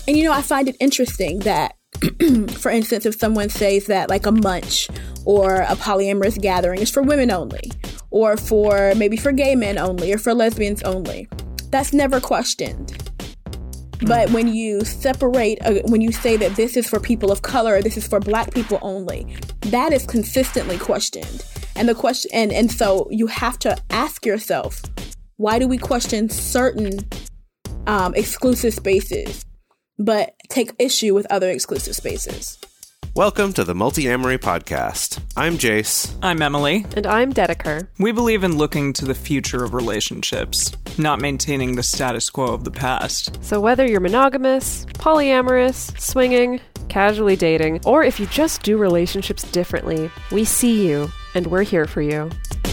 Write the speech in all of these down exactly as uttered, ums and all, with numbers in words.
And, you know, I find it interesting that, for instance, if someone says that like a munch or a polyamorous gathering is for women only, or for maybe for gay men only, or for lesbians only, that's never questioned. But when you separate, uh, when you say that this is for people of color, or this is for Black people only, that is consistently questioned. And the question, and, and so you have to ask yourself, why do we question certain um, exclusive spaces, but take issue with other exclusive spaces? Welcome to the Multi-Amory Podcast. I'm Jace. I'm Emily. And I'm Dedeker. We believe in looking to the future of relationships, not maintaining the status quo of the past. So whether you're monogamous, polyamorous, swinging, casually dating, or if you just do relationships differently, we see you, and we're here for you.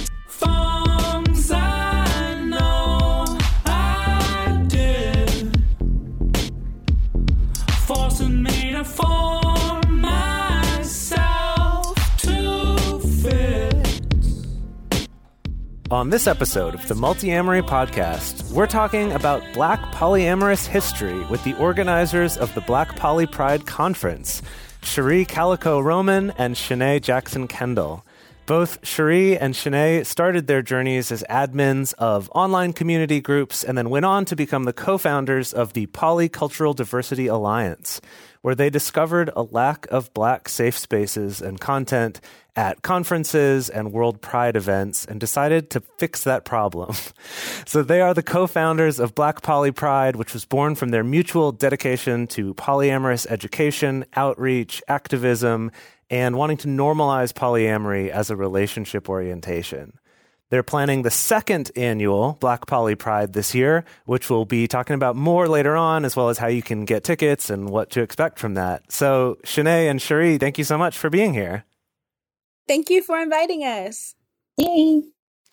On this episode of the Multi-Amory Podcast, we're talking about Black polyamorous history with the organizers of the Black Poly Pride Conference, Cherie Calico Roman and Shanae Jackson Kendall. Both Cherie and Shanae started their journeys as admins of online community groups and then went on to become the co-founders of the Polycultural Diversity Alliance, where they discovered a lack of Black safe spaces and content at conferences and World Pride events and decided to fix that problem. So they are the co-founders of Black Poly Pride, which was born from their mutual dedication to polyamorous education, outreach, activism, and wanting to normalize polyamory as a relationship orientation. They're planning the second annual Black Poly Pride this year, which we'll be talking about more later on, as well as how you can get tickets and what to expect from that. So Shanae and Cherie, thank you so much for being here. Thank you for inviting us. Yay.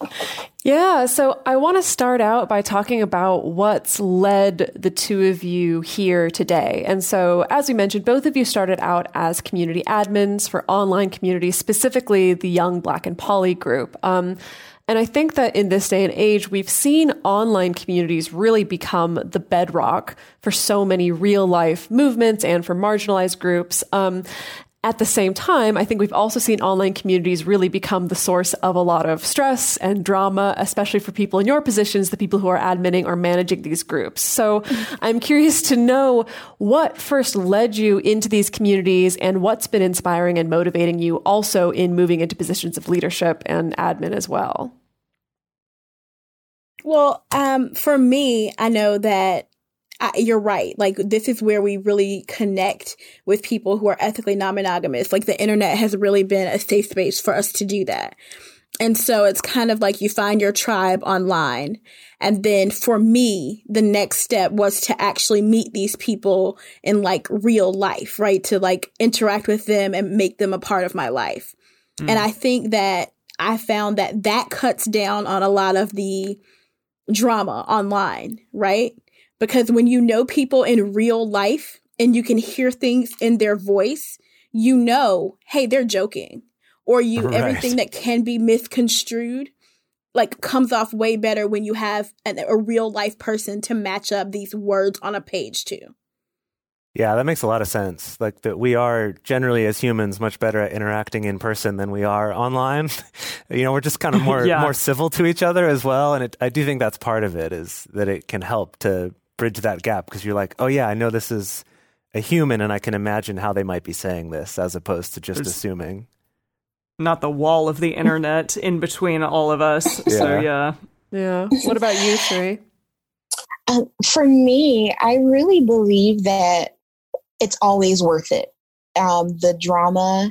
Yeah, so I want to start out by talking about what's led the two of you here today. And so, as we mentioned, both of you started out as community admins for online communities, specifically the Young Black and Poly group. Um, and I think that in this day and age, we've seen online communities really become the bedrock for so many real life movements and for marginalized groups. Um, At the same time, I think we've also seen online communities really become the source of a lot of stress and drama, especially for people in your positions, the people who are adminning or managing these groups. So I'm curious to know what first led you into these communities and what's been inspiring and motivating you also in moving into positions of leadership and admin as well. Well, um, for me, I know that I, you're right. Like, this is where we really connect with people who are ethically non-monogamous. Like, the internet has really been a safe space for us to do that. And so it's kind of like you find your tribe online. And then for me, the next step was to actually meet these people in like real life, right? To like interact with them and make them a part of my life. Mm. And I think that I found that that cuts down on a lot of the drama online, right? Because when you know people in real life and you can hear things in their voice, you know, hey, they're joking. Or you right. everything that can be misconstrued like comes off way better when you have an, a real life person to match up these words on a page to. Yeah, that makes a lot of sense. Like that we are generally as humans much better at interacting in person than we are online. You know, we're just kind of more yeah. more civil to each other as well. And it, I do think that's part of it, is that it can help to bridge that gap, because you're like, oh yeah, I know this is a human and I can imagine how they might be saying this, as opposed to just There's assuming. Not the wall of the internet in between all of us. Yeah. So yeah. Yeah. What about you, Cherie? Uh, for me, I really believe that it's always worth it. Um, the drama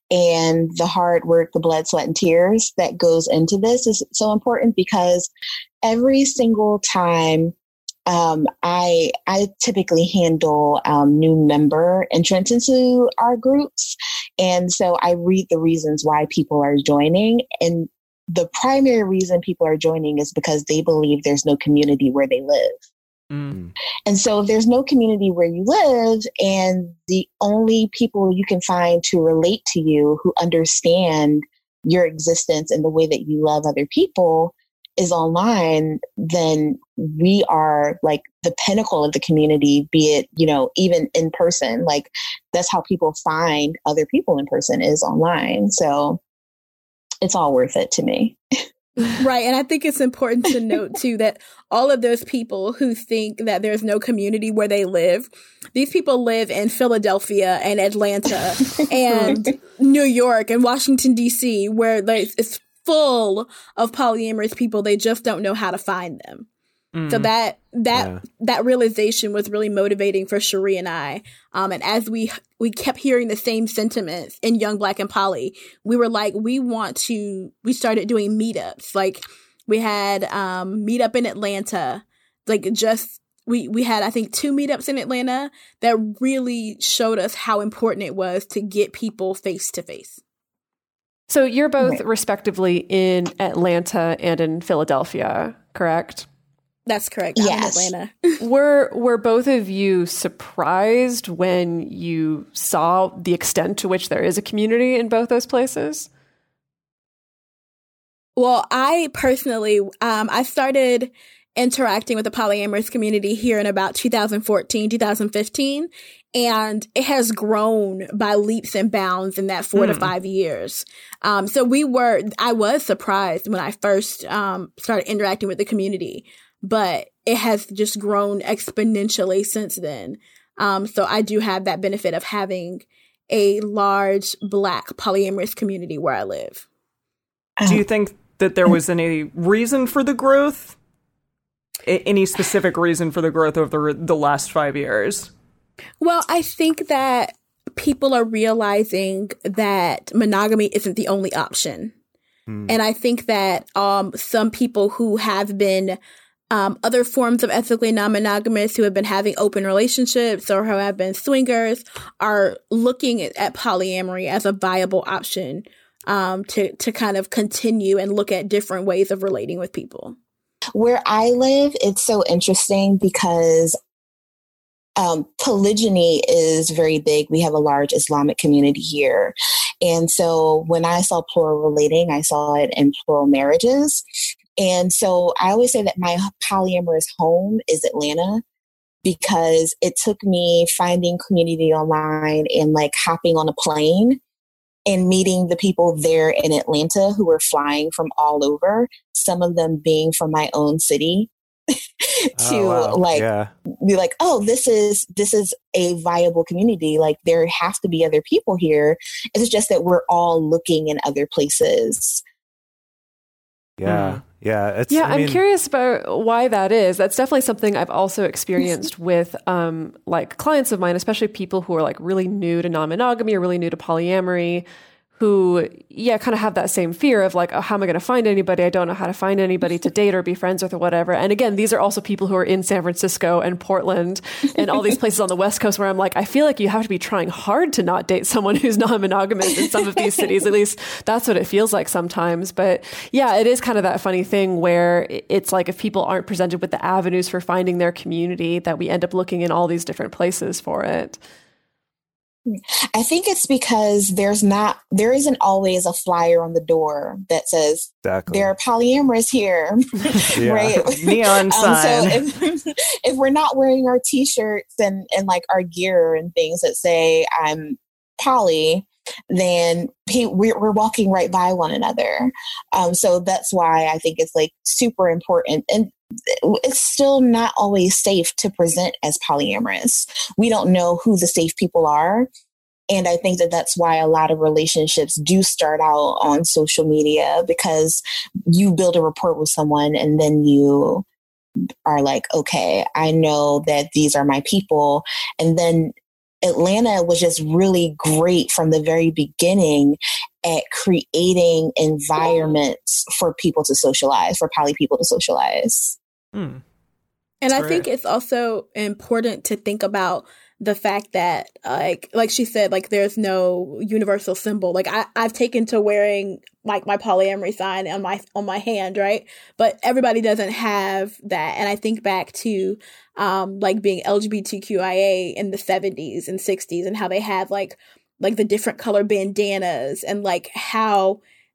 and the hard work, the blood, sweat, and tears that goes into this is so important, because every single time Um, I I typically handle um, new member entrance into our groups. And so I read the reasons why people are joining. And the primary reason people are joining is because they believe there's no community where they live. Mm. And so if there's no community where you live, and the only people you can find to relate to you who understand your existence and the way that you love other people is online, then we are like the pinnacle of the community, be it, you know, even in person. Like that's how people find other people in person, is online. So it's all worth it to me. Right. And I think it's important to note, too, that all of those people who think that there's no community where they live, these people live in Philadelphia and Atlanta and New York and Washington, D C, where like, it's full of polyamorous people. They just don't know how to find them. Mm. So that that yeah. that realization was really motivating for Cherie and I. Um, and as we we kept hearing the same sentiments in Young Black and Poly, we were like, we want to. We started doing meetups. Like we had um, meetup in Atlanta. Like just we we had I think two meetups in Atlanta that really showed us how important it was to get people face to face. So you're both right. respectively in Atlanta and in Philadelphia, correct? That's correct. Yes. I'm in Atlanta. were were both of you surprised when you saw the extent to which there is a community in both those places? Well, I personally, um, I started interacting with the polyamorous community here in about two thousand fourteen, two thousand fifteen. And it has grown by leaps and bounds in that four mm. to five years. Um, so we were, I was surprised when I first um, started interacting with the community, but it has just grown exponentially since then. Um, so I do have that benefit of having a large Black polyamorous community where I live. Do you think that there was any reason for the growth? A- any specific reason for the growth over the, the last five years? Well, I think that people are realizing that monogamy isn't the only option. Mm. And I think that um, some people who have been um, other forms of ethically non-monogamous, who have been having open relationships or who have been swingers, are looking at, at polyamory as a viable option um, to, to kind of continue and look at different ways of relating with people. Where I live, it's so interesting because Um, polygyny is very big. We have a large Islamic community here. And so when I saw plural relating, I saw it in plural marriages. And so I always say that my polyamorous home is Atlanta, because it took me finding community online and like hopping on a plane and meeting the people there in Atlanta who were flying from all over, some of them being from my own city. to oh, wow. like yeah. be like, oh, this is this is a viable community. Like there have to be other people here. It's just that we're all looking in other places. Yeah, mm. yeah. It's, yeah, I I'm mean, curious about why that is. That's definitely something I've also experienced with um, like clients of mine, especially people who are like really new to non-monogamy or really new to polyamory, who, yeah, kind of have that same fear of like, oh, how am I going to find anybody? I don't know how to find anybody to date or be friends with or whatever. And again, these are also people who are in San Francisco and Portland and all these places on the West Coast where I'm like, I feel like you have to be trying hard to not date someone who's non-monogamous in some of these cities. At least that's what it feels like sometimes. But yeah, it is kind of that funny thing where it's like if people aren't presented with the avenues for finding their community, that we end up looking in all these different places for it. I think it's because there's not, there isn't always a flyer on the door that says exactly. there are polyamorous here, yeah. right? Neon sign. Um, so if, if we're not wearing our t-shirts and, and like our gear and things that say I'm poly, then he, we're, we're walking right by one another. Um, so that's why I think it's like super important. And it's still not always safe to present as polyamorous. We don't know who the safe people are. And I think that that's why a lot of relationships do start out on social media, because you build a rapport with someone and then you are like, okay, I know that these are my people. And then Atlanta was just really great from the very beginning at creating environments for people to socialize, for poly people to socialize. Hmm. And I great. think it's also important to think about the fact that, like, like she said, like there's no universal symbol. Like I, I've taken to wearing like my polyamory sign on my on my hand, right? But everybody doesn't have that. And I think back to um, like being L G B T Q I A in the seventies and sixties, and how they had like like the different color bandanas, and like how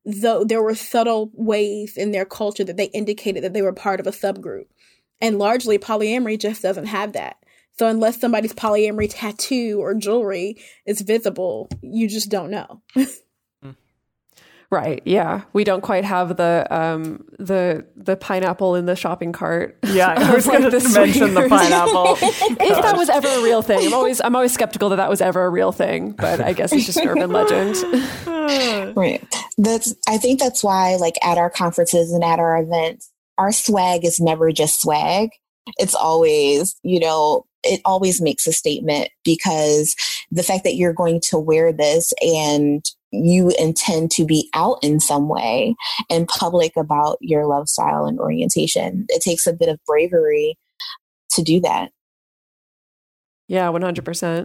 though there were subtle ways in their culture that they indicated that they were part of a subgroup. And largely polyamory just doesn't have that. So unless somebody's polyamory tattoo or jewelry is visible, you just don't know. Right. Yeah. We don't quite have the um, the the pineapple in the shopping cart. Yeah, I was going to mention the pineapple. If that was ever a real thing, I'm always I'm always skeptical that that was ever a real thing. But I guess it's just an urban legend. Right. That's. I think that's why, like at our conferences and at our events, our swag is never just swag. It's always, you know, it always makes a statement, because the fact that you're going to wear this and you intend to be out in some way in public about your love style and orientation. It takes a bit of bravery to do that. Yeah, one hundred percent.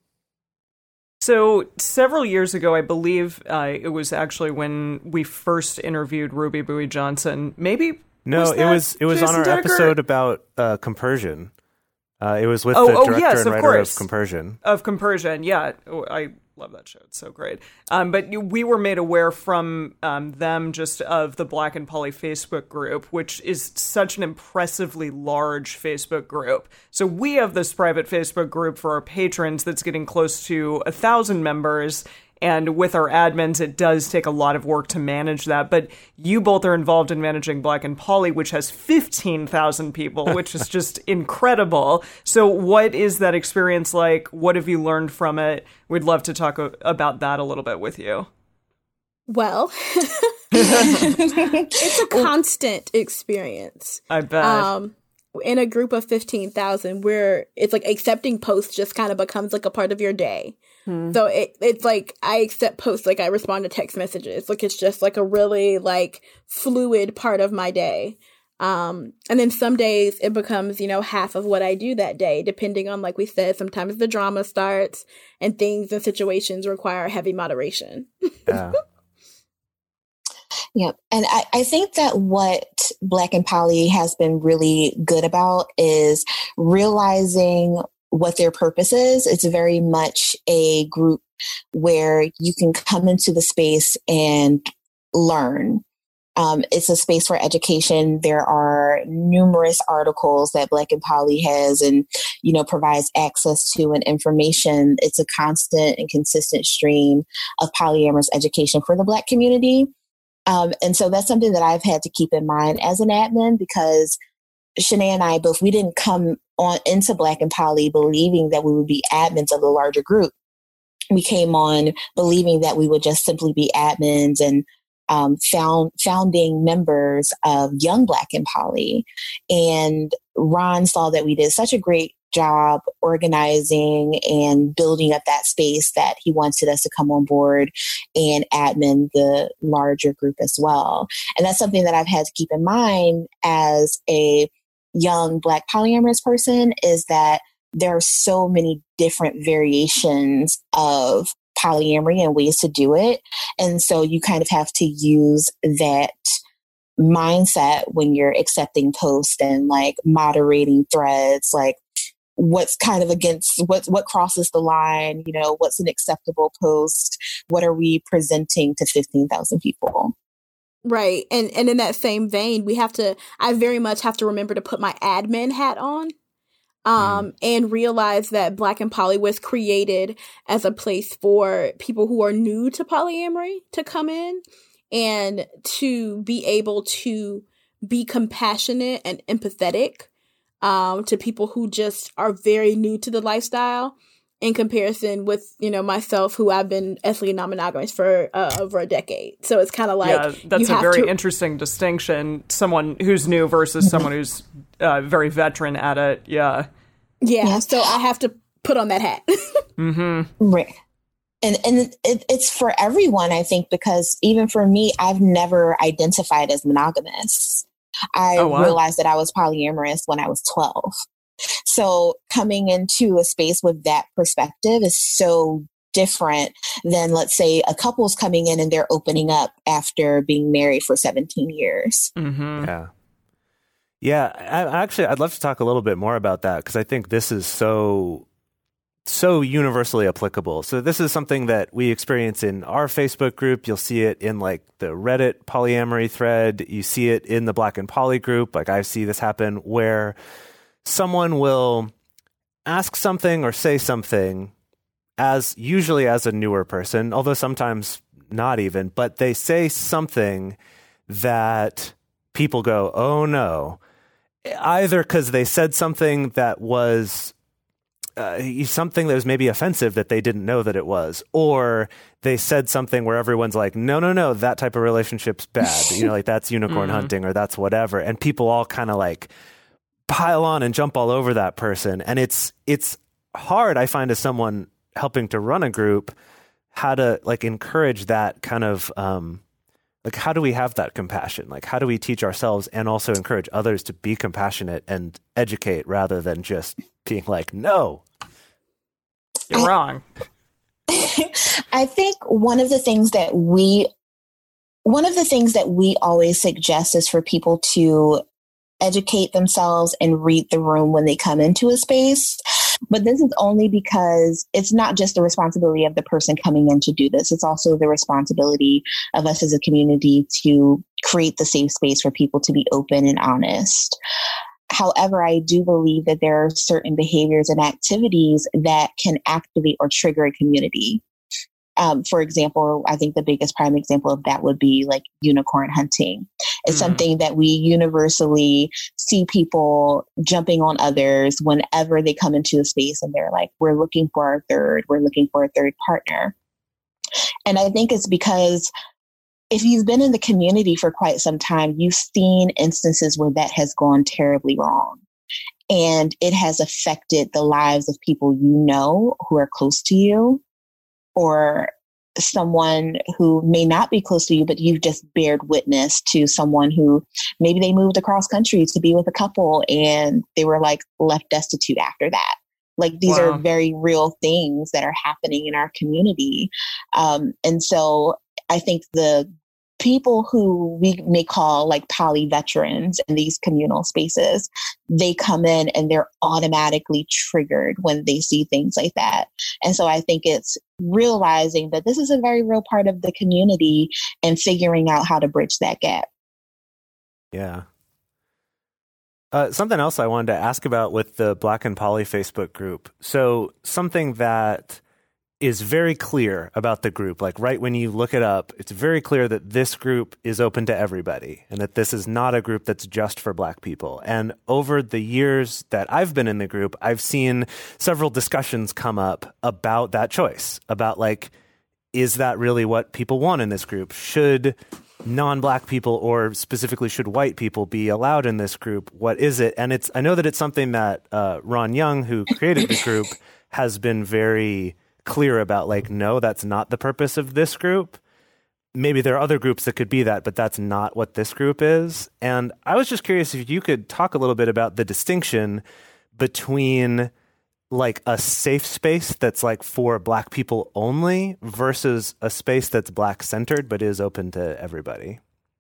So several years ago, I believe uh, it was actually when we first interviewed Ruby Bowie Johnson. Maybe no, was it was it was Jason on our Decker? episode about uh, compersion. Uh, it was with oh, the oh, director yes, and of writer course. of Compersion. Of Compersion, yeah. Oh, I love that show. It's so great. Um, but you, we were made aware from um, them just of the Black and Poly Facebook group, which is such an impressively large Facebook group. So we have this private Facebook group for our patrons that's getting close to a thousand members. And with our admins, it does take a lot of work to manage that. But you both are involved in managing Black and Poly, which has fifteen thousand people, which is just incredible. So what is that experience like? What have you learned from it? We'd love to talk o- about that a little bit with you. Well, it's a constant experience. I bet. Um, in a group of fifteen thousand, where it's like accepting posts just kind of becomes like a part of your day. Hmm. So it it's like I accept posts, like I respond to text messages. Like it's just like a really like fluid part of my day. Um, and then some days it becomes, you know, half of what I do that day, depending on, like we said, sometimes the drama starts and things and situations require heavy moderation. Yeah. Yeah. And I, I think that what Black and Poly has been really good about is realizing what their purpose is. It's very much a group where you can come into the space and learn. Um, it's a space for education. There are numerous articles that Black and Poly has and, you know, provides access to and information. It's a constant and consistent stream of polyamorous education for the Black community. Um, and so that's something that I've had to keep in mind as an admin, because Shanae and I both, we didn't come on into Black and Poly believing that we would be admins of the larger group. We came on believing that we would just simply be admins and um, found founding members of Young Black and Poly. And Ron saw that we did such a great job organizing and building up that space that he wanted us to come on board and admin the larger group as well. And that's something that I've had to keep in mind as a young Black polyamorous person, is that there are so many different variations of polyamory and ways to do it. And so you kind of have to use that mindset when you're accepting posts and like moderating threads, like what's kind of against what what crosses the line, you know, what's an acceptable post, what are we presenting to fifteen thousand people. Right. And and in that same vein, we have to, I very much have to remember to put my admin hat on um, mm. and realize that Black and Poly was created as a place for people who are new to polyamory to come in and to be able to be compassionate and empathetic um, to people who just are very new to the lifestyle, in comparison with, you know, myself, who I've been ethically non-monogamous for uh, over a decade. So it's kind of like, yeah, that's you a have very to... interesting distinction. Someone who's new versus someone who's uh, very veteran at it. Yeah. yeah. Yeah. So I have to put on that hat. mm-hmm. Right. And and it, it's for everyone, I think, because even for me, I've never identified as monogamous. I oh, wow. realized that I was polyamorous when I was twelve. So coming into a space with that perspective is so different than, let's say, a couple's coming in and they're opening up after being married for seventeen years. Mm-hmm. Yeah. Yeah. I, actually, I'd love to talk a little bit more about that, because I think this is so so universally applicable. So this is something that we experience in our Facebook group. You'll see it in like the Reddit polyamory thread. You see it in the Black and Poly group. Like I see this happen where someone will ask something or say something as usually as a newer person, although sometimes not even, but they say something that people go, oh no, either because they said something that was Uh, something that was maybe offensive that they didn't know that it was, or they said something where everyone's like, no, no, no, that type of relationship's bad. You know, like that's unicorn mm-hmm. hunting or that's whatever. And people all kind of like pile on and jump all over that person. And it's, it's hard, I find, as someone helping to run a group, how to like encourage that kind of, um, like, how do we have that compassion? Like, how do we teach ourselves and also encourage others to be compassionate and educate rather than just being like, no, you're I, wrong. I think one of the things that we, one of the things that we always suggest is for people to educate themselves and read the room when they come into a space. But this is only because it's not just the responsibility of the person coming in to do this. It's also the responsibility of us as a community to create the safe space for people to be open and honest. However, I do believe that there are certain behaviors and activities that can activate or trigger a community. Um, for example, I think the biggest prime example of that would be like unicorn hunting. It's mm. something that we universally see people jumping on others whenever they come into a space and they're like, we're looking for our third, we're looking for a third partner. And I think it's because if you've been in the community for quite some time, you've seen instances where that has gone terribly wrong. And it has affected the lives of people you know who are close to you, or someone who may not be close to you, but you've just bared witness to someone who maybe they moved across country to be with a couple and they were like left destitute after that. Like these wow. are very real things that are happening in our community. Um, and so I think the people who we may call like poly veterans in these communal spaces, they come in and they're automatically triggered when they see things like that. And so I think it's realizing that this is a very real part of the community and figuring out how to bridge that gap. Yeah. Uh, something else I wanted to ask about with the Black and Poly Facebook group. So something that is very clear about the group, like right when you look it up, it's very clear that this group is open to everybody and that this is not a group that's just for Black people. And over the years that I've been in the group, I've seen several discussions come up about that choice, about like, is that really what people want in this group? Should non-Black people, or specifically should white people, be allowed in this group? What is it? And it's, I know that it's something that uh, Ron Young, who created the group, has been very clear about, like, no, that's not the purpose of this group. Maybe there are other groups that could be that, but that's not what this group is. And I was just curious if you could talk a little bit about the distinction between like a safe space that's like for Black people only versus a space that's Black centered but is open to everybody.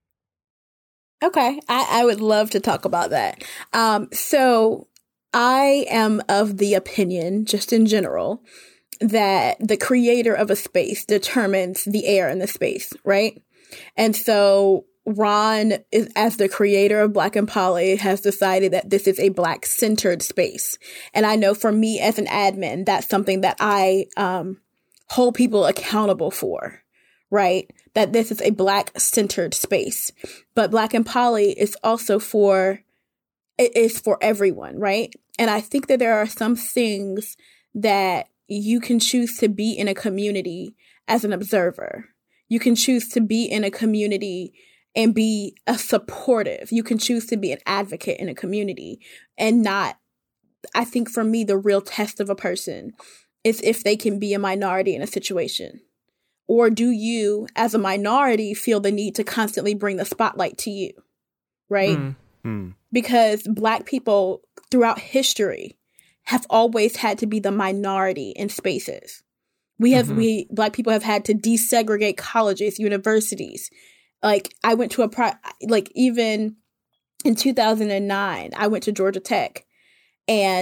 Okay, I, I would love to talk about that. Um, so I am of the opinion, just in general, that the creator of a space determines the air in the space, right? And so Ron, is, as the creator of Black and Poly, has decided that this is a Black-centered space. And I know for me as an admin, that's something that I um, hold people accountable for, right? That this is a Black-centered space. But Black and Poly is also for, it is for everyone, right? And I think that there are some things that you can choose to be in a community as an observer. You can choose to be in a community and be a supportive. You can choose to be an advocate in a community and not, I think for me, the real test of a person is if they can be a minority in a situation. Or do you, as a minority, feel the need to constantly bring the spotlight to you, right? Mm-hmm. Because Black people throughout history have always had to be the minority in spaces. We have, mm-hmm. we, Black people have had to desegregate colleges, universities. Like I went to a, pri- like even in two thousand nine, I went to Georgia Tech and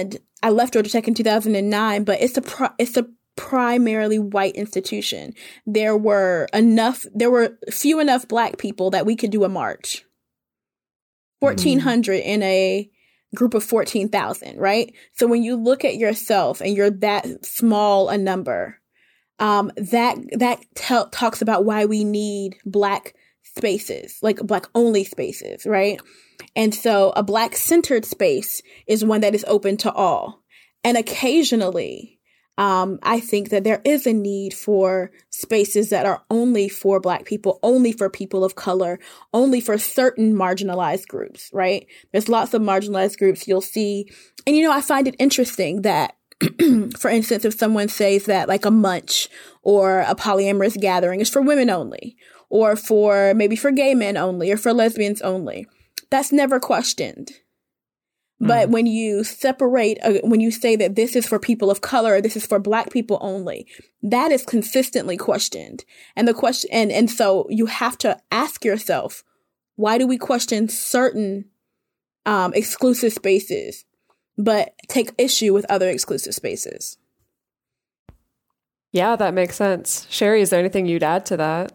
I left Georgia Tech in two thousand nine, but it's a pro- it's a primarily white institution. There were enough, there were few enough Black people that we could do a march. fourteen hundred mm. in a group of fourteen thousand, right? So when you look at yourself and you're that small a number, um, that that t- talks about why we need Black spaces, like Black only spaces, right? And so a Black centered space is one that is open to all. And occasionally, Um, I think that there is a need for spaces that are only for Black people, only for people of color, only for certain marginalized groups, right? There's lots of marginalized groups you'll see. And, you know, I find it interesting that, for instance, if someone says that like a munch or a polyamorous gathering is for women only, or for maybe for gay men only, or for lesbians only, that's never questioned. But when you separate, uh, when you say that this is for people of color, this is for Black people only, that is consistently questioned. And the question, and, and so you have to ask yourself, why do we question certain um, exclusive spaces, but take issue with other exclusive spaces? Yeah, that makes sense. Sherry, is there anything you'd add to that?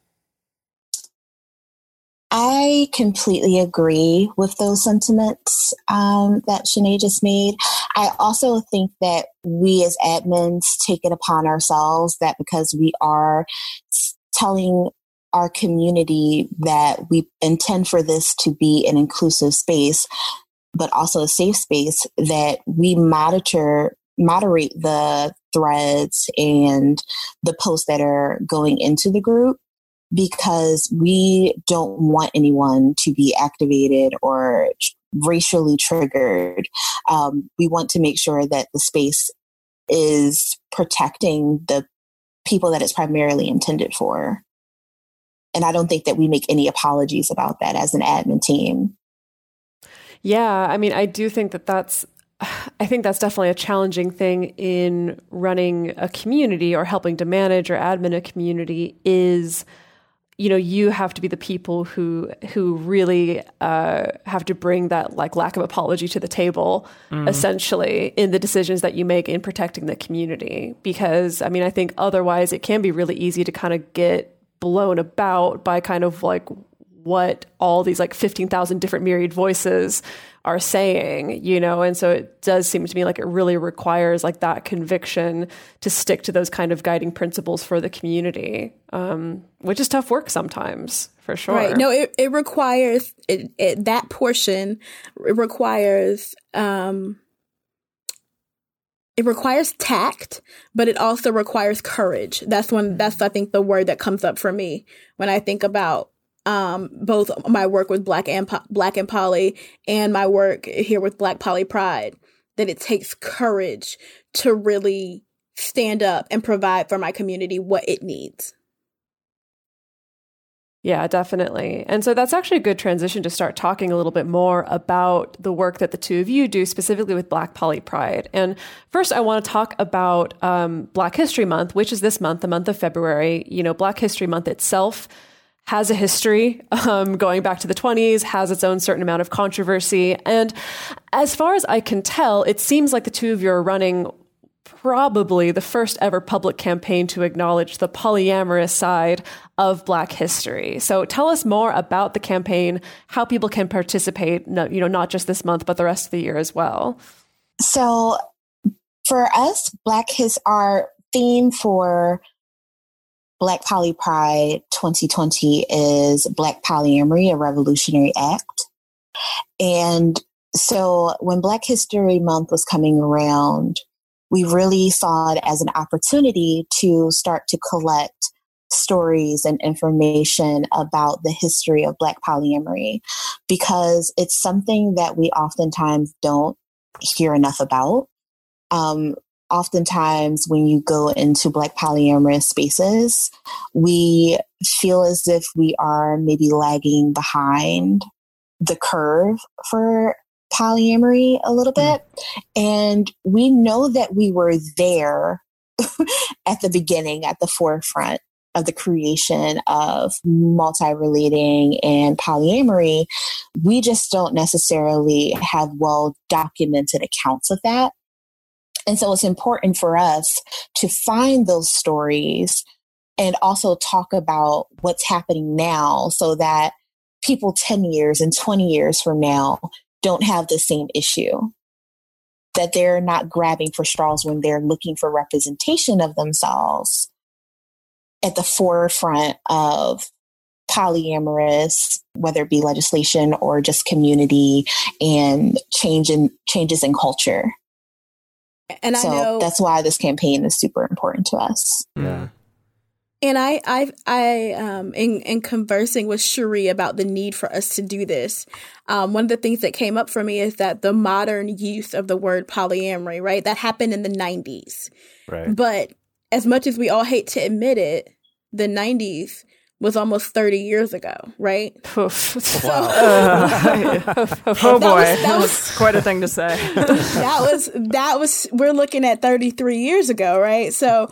I completely agree with those sentiments um, that Shanae just made. I also think that we as admins take it upon ourselves that because we are telling our community that we intend for this to be an inclusive space, but also a safe space, that we monitor, moderate the threads and the posts that are going into the group, because we don't want anyone to be activated or racially triggered. Um, we want to make sure that the space is protecting the people that it's primarily intended for. And I don't think that we make any apologies about that as an admin team. Yeah, I mean, I do think that that's, I think that's definitely a challenging thing in running a community or helping to manage or admin a community is, you know, you have to be the people who who really uh, have to bring that like lack of apology to the table, mm. essentially, in the decisions that you make in protecting the community. Because, I mean, I think otherwise it can be really easy to kind of get blown about by kind of like what all these like fifteen thousand different myriad voices are saying, you know, and so it does seem to me like it really requires like that conviction to stick to those kind of guiding principles for the community, um, which is tough work sometimes, for sure. Right. No, it, it requires it, it, that portion. It requires um, it requires tact, but it also requires courage. That's when that's I think the word that comes up for me when I think about Um, both my work with Black and po- Black and Poly and my work here with Black Poly Pride, that it takes courage to really stand up and provide for my community what it needs. Yeah, definitely. And so that's actually a good transition to start talking a little bit more about the work that the two of you do specifically with Black Poly Pride. And first, I want to talk about um, Black History Month, which is this month, the month of February. You know, Black History Month itself has a history um, going back to the twenties, has its own certain amount of controversy. And as far as I can tell, it seems like the two of you are running probably the first ever public campaign to acknowledge the polyamorous side of Black history. So tell us more about the campaign, how people can participate, no, you know, not just this month, but the rest of the year as well. So for us, Black His, our theme for Black Poly Pride twenty twenty is Black Polyamory, a Revolutionary Act. And so when Black History Month was coming around, we really saw it as an opportunity to start to collect stories and information about the history of Black polyamory, because it's something that we oftentimes don't hear enough about. Um, Oftentimes, when you go into Black polyamorous spaces, we feel as if we are maybe lagging behind the curve for polyamory a little bit. And we know that we were there at the beginning, at the forefront of the creation of multi-relating and polyamory. We just don't necessarily have well-documented accounts of that. And so it's important for us to find those stories and also talk about what's happening now so that people ten years and twenty years from now don't have the same issue, that they're not grabbing for straws when they're looking for representation of themselves at the forefront of polyamorous, whether it be legislation or just community and change in, changes in culture. And so I know that's why this campaign is super important to us. Yeah. And I, I, I, um, in, in conversing with Cherie about the need for us to do this, um, one of the things that came up for me is that the modern use of the word polyamory, right, that happened in the nineties. Right. But as much as we all hate to admit it, the nineties was almost thirty years ago, right? Wow. So, uh, oh boy, that was, that was quite a thing to say. that was that was we're looking at thirty-three years ago, right? So,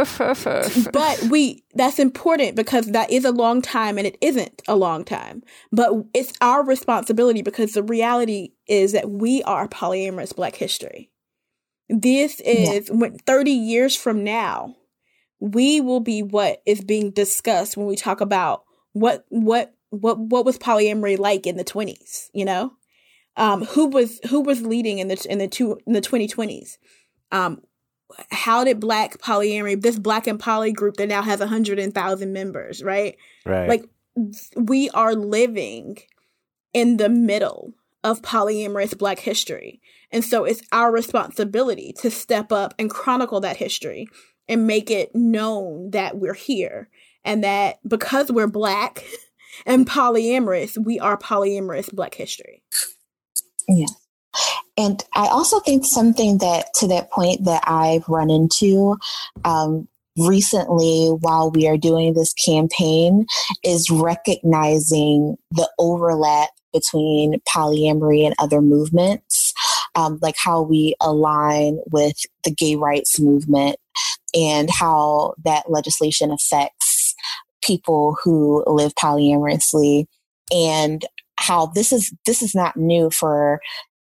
but we that's important because that is a long time, and it isn't a long time. But it's our responsibility because the reality is that we are polyamorous Black history. This is yeah. when thirty years from now, we will be what is being discussed when we talk about what what what what was polyamory like in the twenties, you know? Um, who was who was leading in the in the two in the twenty twenties? Um, how did Black polyamory, this Black and Poly group that now has a hundred thousand members, right? Right. Like we are living in the middle of polyamorous Black history, and so it's our responsibility to step up and chronicle that history and make it known that we're here and that because we're Black and polyamorous, we are polyamorous Black history. Yeah. And I also think something that to that point that I've run into um, recently while we are doing this campaign is recognizing the overlap between polyamory and other movements, um, like how we align with the gay rights movement and how that legislation affects people who live polyamorously, and how this is this is not new for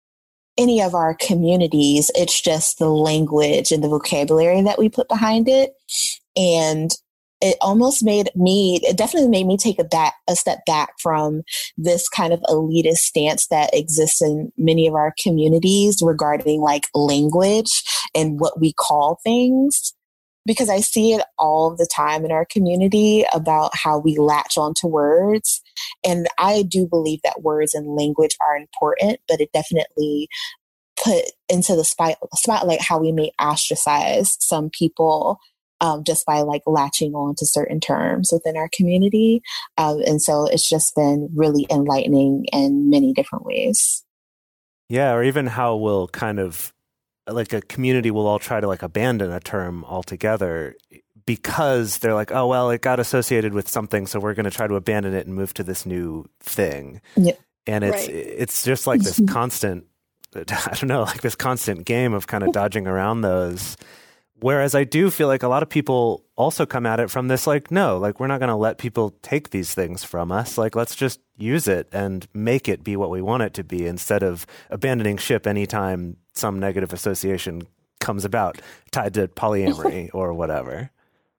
any of our communities. It's just the language and the vocabulary that we put behind it. And it almost made me, it definitely made me take a back, a step back from this kind of elitist stance that exists in many of our communities regarding like language and what we call things. Because I see it all the time in our community about how we latch onto words. And I do believe that words and language are important, but it definitely put into the spot, spotlight how we may ostracize some people um, just by like latching on to certain terms within our community. Um, and so it's just been really enlightening in many different ways. Yeah, or even how we'll kind of like a community will all try to like abandon a term altogether because they're like, oh, well, it got associated with something, so we're going to try to abandon it and move to this new thing. Yeah. And it's, right. it's just like this constant, I don't know, like this constant game of kind of dodging around those. Whereas I do feel like a lot of people also come at it from this, like, no, like we're not going to let people take these things from us. Like, let's just use it and make it be what we want it to be instead of abandoning ship anytime some negative association comes about tied to polyamory or whatever.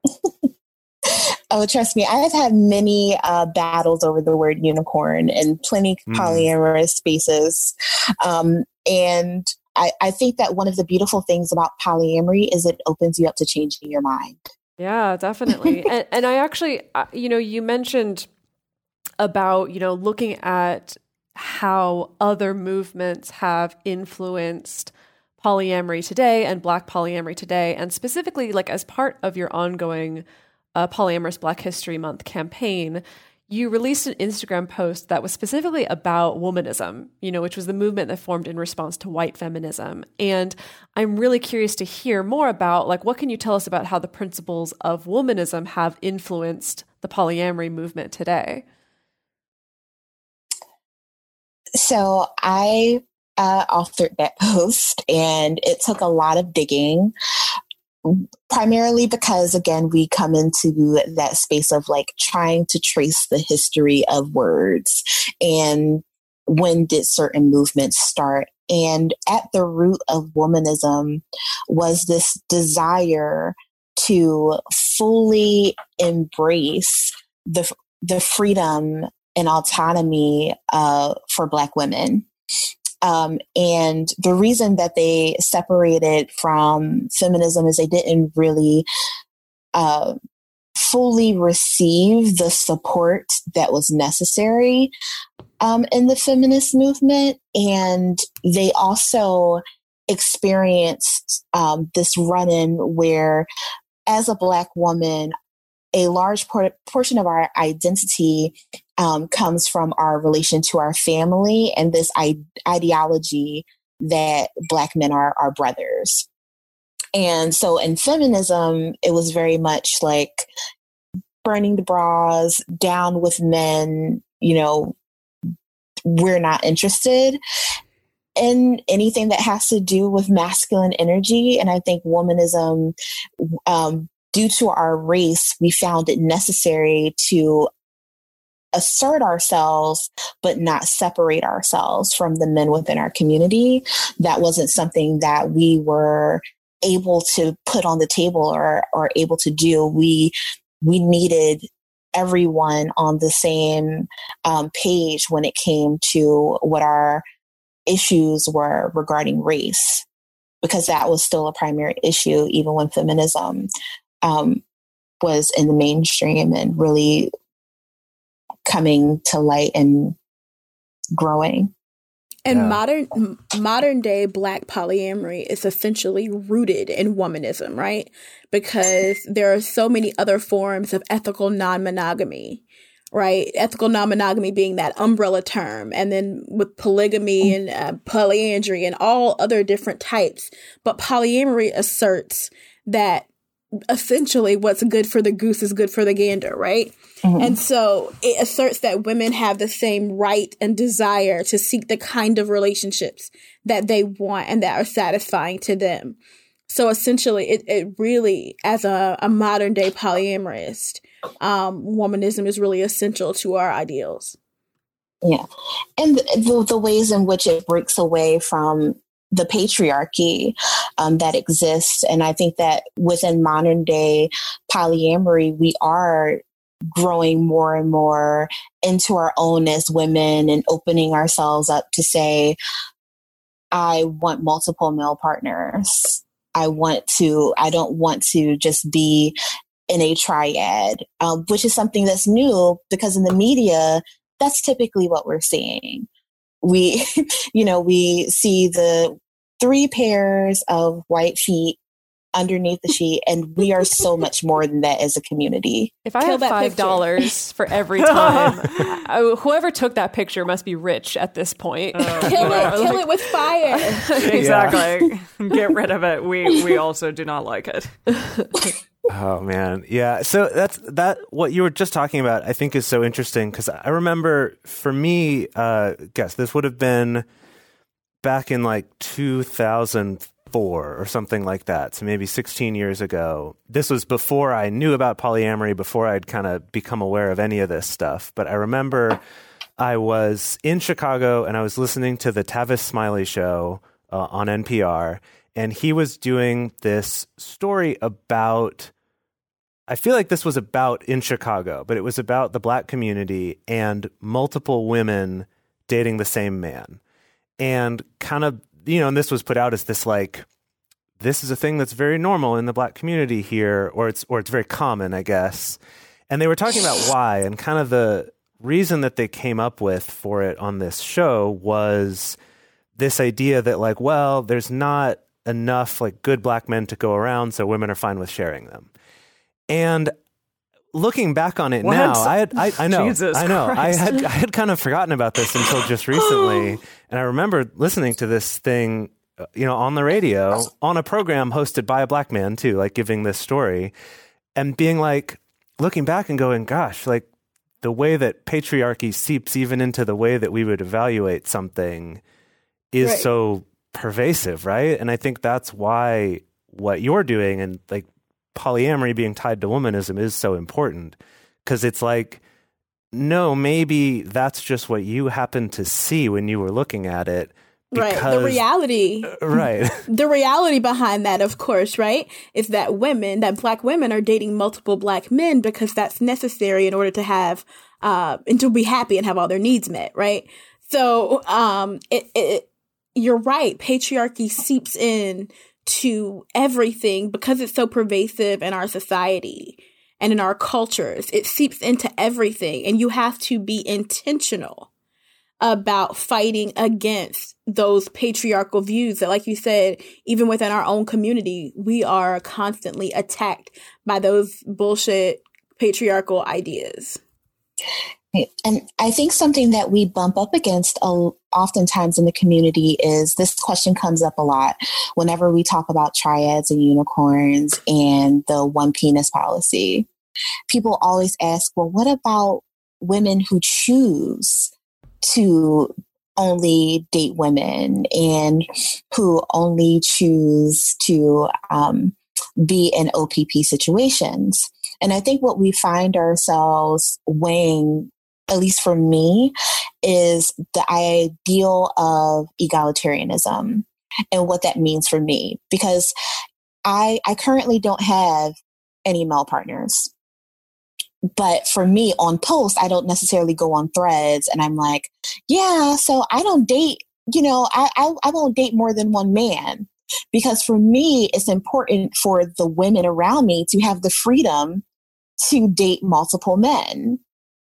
Oh, trust me, I've had many uh, battles over the word unicorn in plenty mm. polyamorous spaces. Um, and I, I think that one of the beautiful things about polyamory is it opens you up to changing your mind. Yeah, definitely. and, and I actually, uh, you know, you mentioned about, you know, looking at how other movements have influenced polyamory today and Black polyamory today. And specifically, like as part of your ongoing uh, Polyamorous Black History Month campaign, you released an Instagram post that was specifically about womanism, you know, which was the movement that formed in response to white feminism. And I'm really curious to hear more about, like, what can you tell us about how the principles of womanism have influenced the polyamory movement today? So I uh, authored that post, and it took a lot of digging. Primarily because, again, we come into that space of like trying to trace the history of words and when did certain movements start and at the root of womanism was this desire to fully embrace the the freedom and autonomy uh, for Black women. Um, and the reason that they separated from feminism is they didn't really uh, fully receive the support that was necessary um, in the feminist movement. And they also experienced um, this run-in where, as a Black woman, a large por- portion of our identity um, comes from our relation to our family and this I- ideology that Black men are our brothers. And so in feminism, it was very much like burning the bras, down with men, you know, we're not interested in anything that has to do with masculine energy. And I think womanism, um, due to our race, we found it necessary to assert ourselves, but not separate ourselves from the men within our community. That wasn't something that we were able to put on the table or, or able to do. We, we needed everyone on the same um, page when it came to what our issues were regarding race, because that was still a primary issue, even when feminism um, was in the mainstream and really coming to light and growing. And Yeah. modern modern day Black polyamory is essentially rooted in womanism, right? Because there are so many other forms of ethical non-monogamy, right? Ethical non-monogamy being that umbrella term, and then with polygamy and uh, polyandry and all other different types. But polyamory asserts that essentially what's good for the goose is good for the gander, right? Mm-hmm. And so it asserts that women have the same right and desire to seek the kind of relationships that they want and that are satisfying to them. So essentially, it, it really, as a, a modern day polyamorist, um, womanism is really essential to our ideals. Yeah. And the, the ways in which it breaks away from the patriarchy um, that exists. And I think that within modern day polyamory, we are growing more and more into our own as women and opening ourselves up to say, I want multiple male partners. I want to, I don't want to just be in a triad, um, which is something that's new because in the media, that's typically what we're seeing. We, you know, we see the three pairs of white feet underneath the sheet, and we are so much more than that as a community. If I Kill had that five dollars for every time, I, whoever took that picture must be rich at this point. Uh, Kill it, kill it with fire. Exactly. Get rid of it. We we also do not like it. Oh man, yeah. So that's that. What you were just talking about, I think, is so interesting because I remember for me, uh, guess this would have been back in like two thousand four or something like that. So maybe sixteen years ago. This was before I knew about polyamory, before I'd kind of become aware of any of this stuff. But I remember I was in Chicago and I was listening to the Tavis Smiley show uh, on N P R, and he was doing this story about. I feel like this was about in Chicago, but it was about the Black community and multiple women dating the same man. And kind of, you know, and this was put out as this like, this is a thing that's very normal in the Black community here, or it's or it's very common, I guess. And they were talking about why, and kind of the reason that they came up with for it on this show was this idea that like, well, there's not enough like good Black men to go around, so women are fine with sharing them. And looking back on it what? now, I had, I, I know, Jesus I know, Christ. I had, I had kind of forgotten about this until just recently, and I remember listening to this thing, you know, on the radio, on a program hosted by a Black man too, like giving this story, and being like, looking back and going, gosh, like the way that patriarchy seeps even into the way that we would evaluate something is Right. so pervasive, right? And I think that's why what you're doing and like polyamory being tied to womanism is so important, because it's like, no, maybe that's just what you happened to see when you were looking at it, Right. The reality. Right. The reality behind that, of course, right, is that women, that Black women are dating multiple Black men because that's necessary in order to have, uh, and to be happy and have all their needs met, right? So, um, it, it, you're right. Patriarchy seeps in to everything because it's so pervasive in our society and in our cultures. It seeps into everything, and you have to be intentional about fighting against those patriarchal views that, like you said, even within our own community, we are constantly attacked by those bullshit patriarchal ideas. And I think something that we bump up against uh, oftentimes in the community is this question comes up a lot whenever we talk about triads and unicorns and the one penis policy. People always ask, well, what about women who choose to only date women and who only choose to um, be in O P P situations? And I think what we find ourselves weighing, at least for me, is the ideal of egalitarianism and what that means for me. Because I, I currently don't have any male partners. But for me, on posts, I don't necessarily go on threads and I'm like, yeah, so I don't date, you know, I, I, I won't date more than one man. Because for me, it's important for the women around me to have the freedom to date multiple men.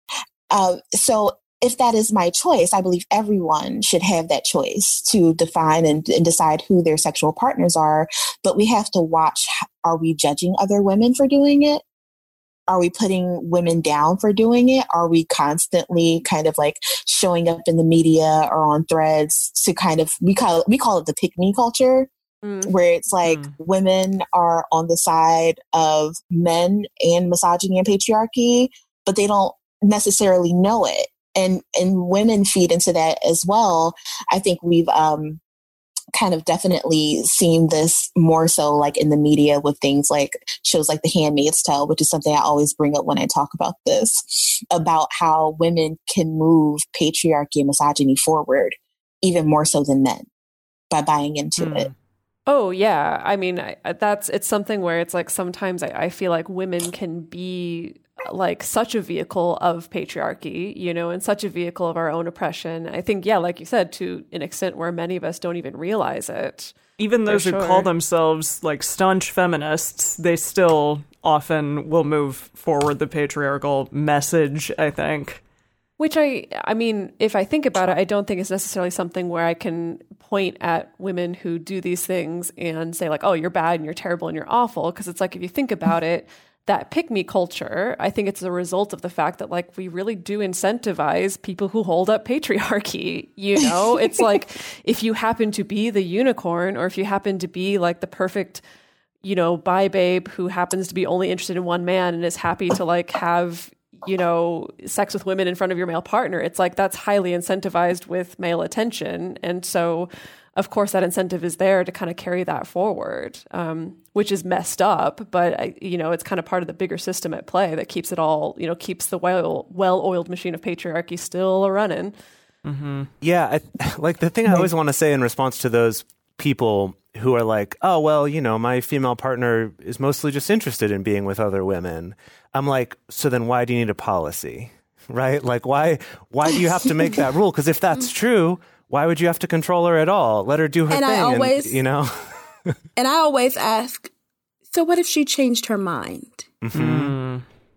Uh, so if that is my choice, I believe everyone should have that choice to define and, and decide who their sexual partners are. But we have to watch, are we judging other women for doing it? Are we putting women down for doing it? Are we constantly kind of like showing up in the media or on threads to kind of, we call it, we call it the pick me culture, mm. where it's like mm. women are on the side of men and misogyny and patriarchy, but they don't necessarily know it. And, and women feed into that as well. I think we've, um, kind of definitely seen this more so like in the media with things like shows like The Handmaid's Tale, which is something I always bring up when I talk about this, about how women can move patriarchy and misogyny forward even more so than men by buying into mm. it. Oh, yeah. I mean, I, that's it's something where it's like sometimes I, I feel like women can be like such a vehicle of patriarchy, you know, and such a vehicle of our own oppression. I think, yeah, like you said, to an extent where many of us don't even realize it. Even those who sure. call themselves like staunch feminists, they still often will move forward the patriarchal message, I think. Which I, I mean, if I think about it, I don't think it's necessarily something where I can point at women who do these things and say like, oh, you're bad and you're terrible and you're awful. Because it's like, if you think about it, that pick-me culture, I think it's a result of the fact that like we really do incentivize people who hold up patriarchy. You know, it's like if you happen to be the unicorn or if you happen to be like the perfect, you know, bi babe who happens to be only interested in one man and is happy to like have, you know, sex with women in front of your male partner, it's like that's highly incentivized with male attention. And so, of course, that incentive is there to kind of carry that forward, um, which is messed up. But, you know, it's kind of part of the bigger system at play that keeps it all, you know, keeps the well, well-oiled machine of patriarchy still a running. Mm-hmm. Yeah. I, like the thing I always want to say in response to those people who are like, oh, well, you know, my female partner is mostly just interested in being with other women. I'm like, so then why do you need a policy? Right? Like, why, why do you have to make that rule? Because if that's true, why would you have to control her at all? Let her do her and thing. I always, and, you know, and I always ask, so what if she changed her mind? Mm-hmm.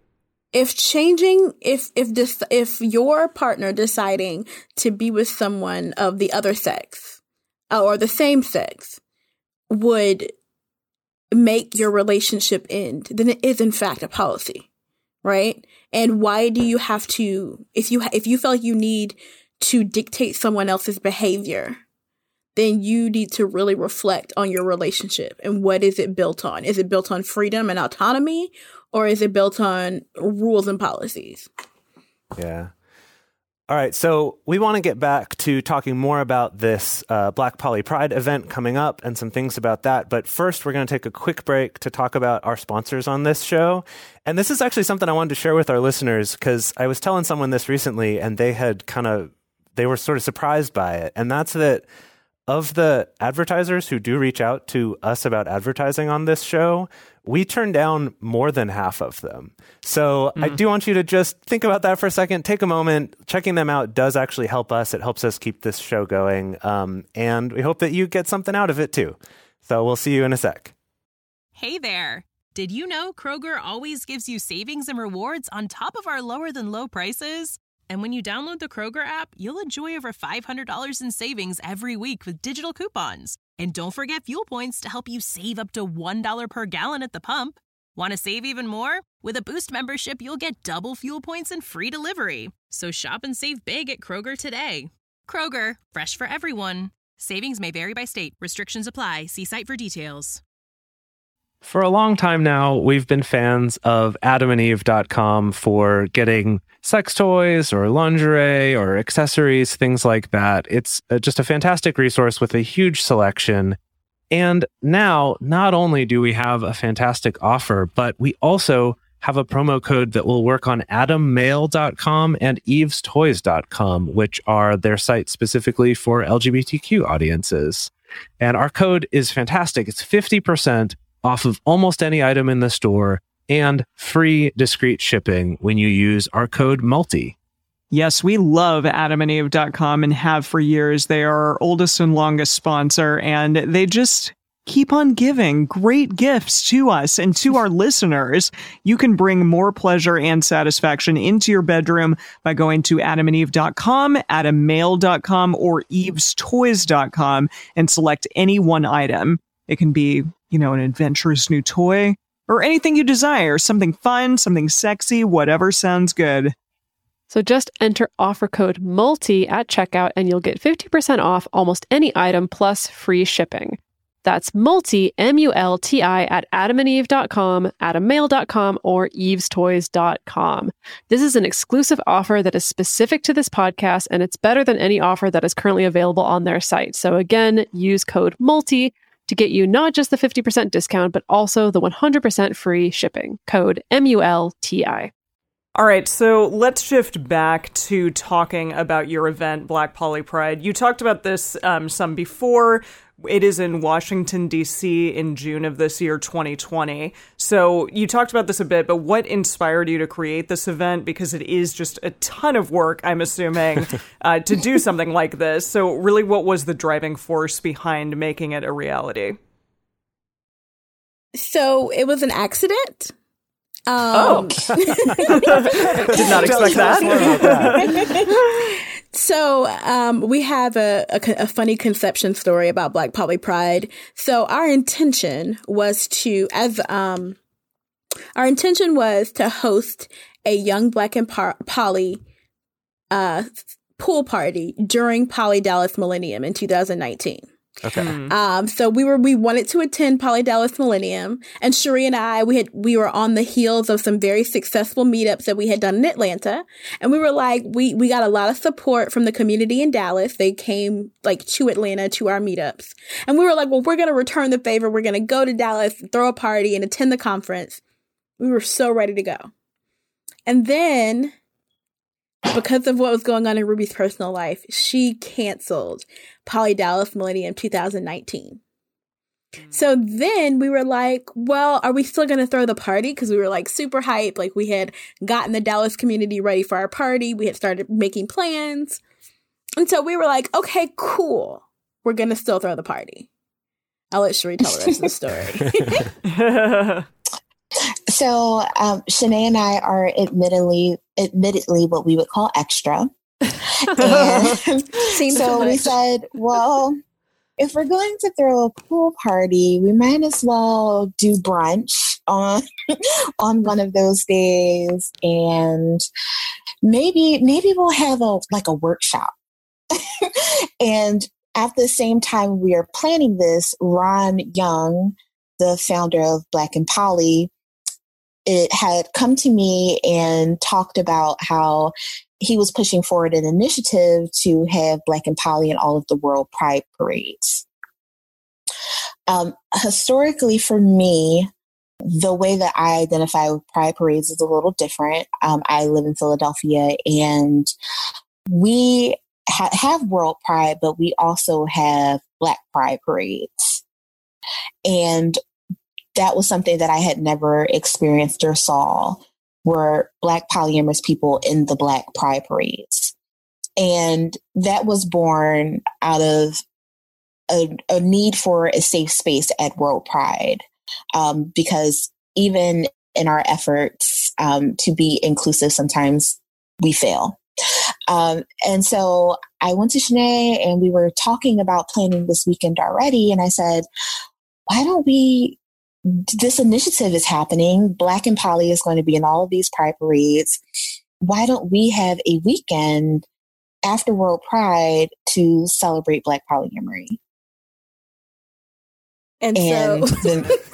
If changing, if if this, if your partner deciding to be with someone of the other sex or the same sex would make your relationship end, then it is in fact a policy, right? And why do you have to? If you if you feel like you need to dictate someone else's behavior, then you need to really reflect on your relationship and what is it built on? Is it built on freedom and autonomy, or is it built on rules and policies? Yeah. All right. So we want to get back to talking more about this uh, Black Poly Pride event coming up and some things about that. But first, we're going to take a quick break to talk about our sponsors on this show. And this is actually something I wanted to share with our listeners because I was telling someone this recently and they had kind of, they were sort of surprised by it. And that's that of the advertisers who do reach out to us about advertising on this show, we turn down more than half of them. So mm. I do want you to just think about that for a second. Take a moment. Checking them out does actually help us. It helps us keep this show going. Um, and we hope that you get something out of it too. So we'll see you in a sec. Hey there. Did you know Kroger always gives you savings and rewards on top of our lower than low prices? And when you download the Kroger app, you'll enjoy over five hundred dollars in savings every week with digital coupons. And don't forget fuel points to help you save up to one dollar per gallon at the pump. Want to save even more? With a Boost membership, you'll get double fuel points and free delivery. So shop and save big at Kroger today. Kroger, fresh for everyone. Savings may vary by state. Restrictions apply. See site for details. For a long time now, we've been fans of adam and eve dot com for getting sex toys or lingerie or accessories, things like that. It's just a fantastic resource with a huge selection. And now, not only do we have a fantastic offer, but we also have a promo code that will work on adam mail dot com and eves toys dot com, which are their sites specifically for L G B T Q audiences. And our code is fantastic. It's fifty percent off of almost any item in the store and free discreet shipping when you use our code MULTI. Yes, we love adam and eve dot com and have for years. They are our oldest and longest sponsor, and they just keep on giving great gifts to us and to our listeners. You can bring more pleasure and satisfaction into your bedroom by going to adam and eve dot com, adam mail dot com, or eves toys dot com and select any one item. It can be, you know, an adventurous new toy or anything you desire, something fun, something sexy, whatever sounds good. So just enter offer code MULTI at checkout and you'll get fifty percent off almost any item plus free shipping. That's MULTI, M U L T I, at adam and eve dot com, adam mail dot com, or eves toys dot com. This is an exclusive offer that is specific to this podcast, and it's better than any offer that is currently available on their site. So again, use code MULTI to get you not just the fifty percent discount, but also the one hundred percent free shipping. Code M U L T I. All right, so let's shift back to talking about your event, Black Poly Pride. You talked about this um, some before. It is in Washington, D C in June of this year, twenty twenty. So you talked about this a bit, but what inspired you to create this event? Because it is just a ton of work, I'm assuming, uh, to do something like this. So really, what was the driving force behind making it a reality? So it was an accident. Oh. Um, Did not expect that. So um, we have a, a, a funny conception story about Black Poly Pride. So our intention was to, as um, our intention was to host a young Black and par- Poly uh, pool party during Poly Dallas Millennium in two thousand nineteen. Okay. Mm. Um, so we were, we wanted to attend Poly Dallas Millennium, and Cherie and I, we had, we were on the heels of some very successful meetups that we had done in Atlanta. And we were like, we, we got a lot of support from the community in Dallas. They came like to Atlanta to our meetups. And we were like, well, we're going to return the favor. We're going to go to Dallas, throw a party and attend the conference. We were so ready to go. And then, because of what was going on in Ruby's personal life, she canceled Poly Dallas Millennium two thousand nineteen. So then we were like, well, are we still going to throw the party? Because we were like super hyped. Like we had gotten the Dallas community ready for our party. We had started making plans. And so we were like, okay, cool. We're going to still throw the party. I'll let Cherie tell the rest of the story. So um, Shanae and I are admittedly, admittedly what we would call extra. And so we said, well, if we're going to throw a pool party, we might as well do brunch on on one of those days, and maybe maybe we'll have a like a workshop. And at the same time we are planning this, Ron Young, the founder of Black and Poly, it had come to me and talked about how he was pushing forward an initiative to have Black and Poly in all of the world pride parades. Um, historically, for me, the way that I identify with pride parades is a little different. Um, I live in Philadelphia, and we ha- have World Pride, but we also have Black Pride parades. And that was something that I had never experienced or saw, were Black polyamorous people in the Black Pride parades. And that was born out of a, a need for a safe space at World Pride, um, because even in our efforts um, to be inclusive, sometimes we fail. Um, and so I went to Shanae and we were talking about planning this weekend already. And I said, why don't we, this initiative is happening. Black and Poly is going to be in all of these Pride parades. Why don't we have a weekend after World Pride to celebrate Black polyamory? And, and so,